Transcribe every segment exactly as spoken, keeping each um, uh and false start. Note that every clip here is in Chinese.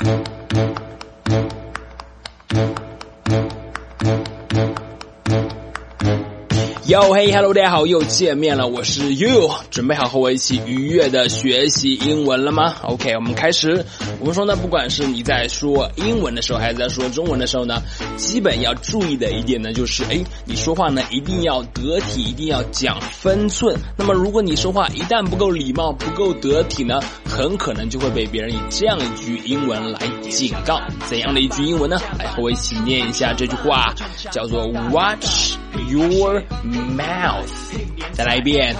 Yo hey hello 大家好，又见面了，我是 You， 准备好和我一起愉悦的学习英文了吗 ？OK， 我们开始。我们说呢，不管是你在说英文的时候，还是在说中文的时候呢，基本要注意的一点呢，就是哎，你说话呢一定要得体，一定要讲分寸。那么如果你说话一旦不够礼貌、不够得体呢，很可能就会被别人以这样一句英文来警告。怎样的一句英文呢？来和我一起念一下这句话，叫做 Watch your mouth。再来一遍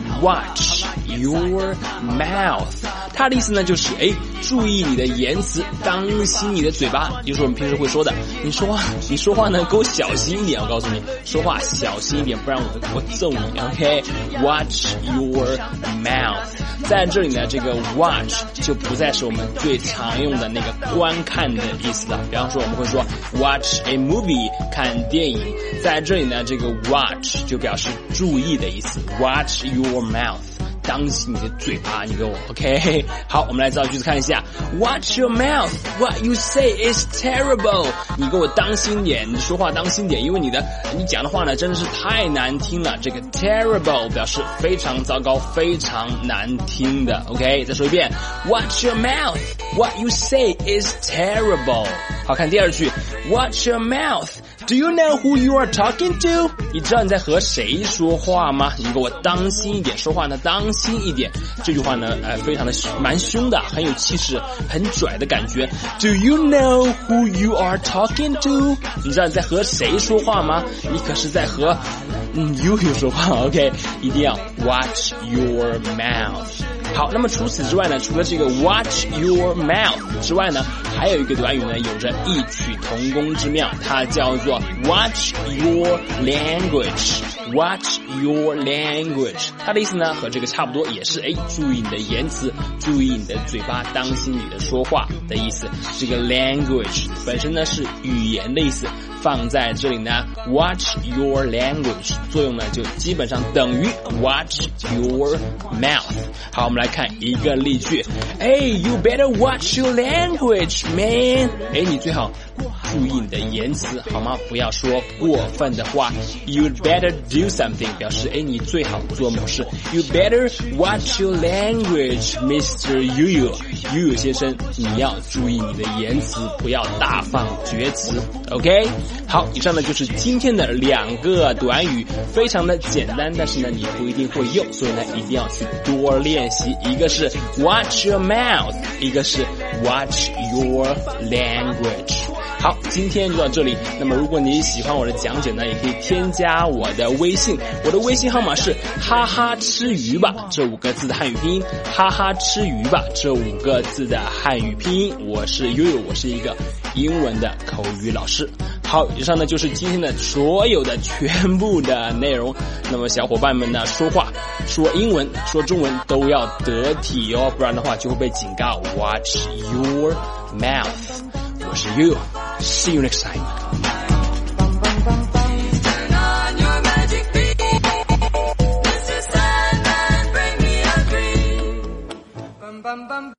Watch your mouth。它的意思呢就是哎，注意你的言辞，当心你的嘴巴，就是我们平时会说的，你说话你说话呢给我小心一点，我告诉你，说话小心一点，不然我我揍你 OK Watch your mouth。 在这里呢，这个 watch 就不再是我们最常用的那个观看的意思了，比方说我们会说 watch a movie 看电影，在这里呢这个 watch 就表示注意的意思， watch your mouth，当心你的嘴巴，你跟我 OK。 好，我们来造句子看一下。 Watch your mouth, what you say is terrible。 你给我当心点，你说话当心点，因为你的你讲的话呢真的是太难听了。这个 terrible 表示非常糟糕，非常难听的 OK。 再说一遍， Watch your mouth, what you say is terrible。 好，看第二句， Watch your mouth, do you know who you are talking to？ 你知道你在和谁说话吗？你给我当心一点，说话呢当心一点。这句话呢呃，非常的蛮凶的，很有气势，很拽的感觉。 Do you know who you are talking to？ 你知道你在和谁说话吗？你可是在和嗯 you you 说话 OK， 一定要 watch your mouth。好，那么除此之外呢，除了这个 watch your mouth 之外呢，还有一个短语呢有着异曲同工之妙，它叫做 watch your language。 watch your language 它的意思呢和这个差不多，也是哎，注意你的言辞，注意你的嘴巴，当心你的说话的意思。这个 language 本身呢是语言的意思，放在这里呢 watch your language 作用呢就基本上等于 watch your mouth。 好，我们来看一个例句。 Hey, you better watch your language, man。 哎，你最好注意你的言辞好吗？不要说过分的话。 You'd better do something 表示哎，你最好做某事。 You better watch your language, Mister Yu Yu 先生，你要注意你的言辞，不要大放厥词 OK。 好，以上呢就是今天的两个短语，非常的简单，但是呢你不一定会用，所以呢一定要去多练习。一个是 watch your mouth， 一个是 watch your language。好，今天就到这里。那么如果你喜欢我的讲解呢，也可以添加我的微信，我的微信号码是哈哈吃鱼吧这五个字的汉语拼音，哈哈吃鱼吧这五个字的汉语拼音。我是悠悠，我是一个英文的口语老师。好，以上呢就是今天的所有的全部的内容。那么小伙伴们呢，说话说英文说中文都要得体哦，不然的话就会被警告。 Watch your mouth。 我是 You， See you next time。 Bum bum